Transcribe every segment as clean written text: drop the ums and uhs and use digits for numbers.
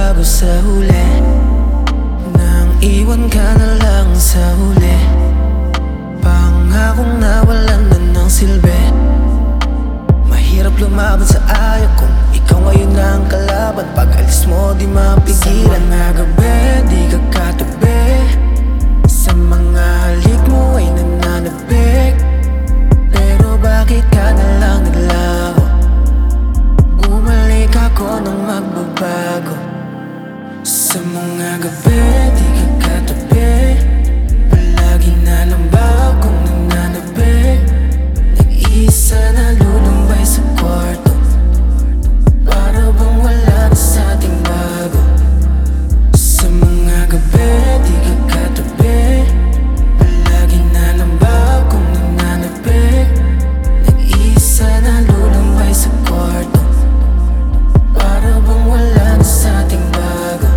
nagbago sa huli, nang iwan ka na lang sa huli. Pangakong nawalan na ng silbi. Mahirap lumaban sa ayaw kung ikaw ngayon ang kalaban. Pag alis mo di mapigilan. Sa mga gabi di ka katabi, sa mga halik mo ay nananabik. Pero bakit ka na lang naglaho? Bumalik ako nang magbabago. Sa mga gabi di ka katabi, palagi na lang ba akong nananabik? Nag-iisa na lulumbay sa kwarto, para bang wala na sa ating bago. Sa mga gabi di ka katabi, palagi na lang ba akong nananabik? Nag-iisa na lulumbay sa kwarto, para bang wala na sa ating bago.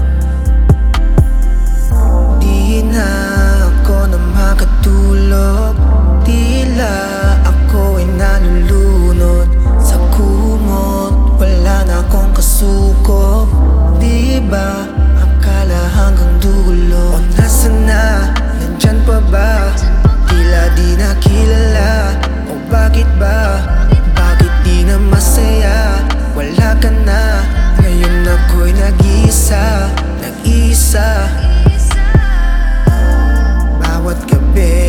Di na ako na makatulog, tila ako ay nalulunod sa kumot. Wala na akong kasukob, di ba akala hanggang dulo? O nasaan na, nandyan pa ba? Tila di na kilala, o bakit ba? Bakit di na masaya? Wala ka na, ngayon ako'y nag-iisa, nag-iisa. Bawat gabi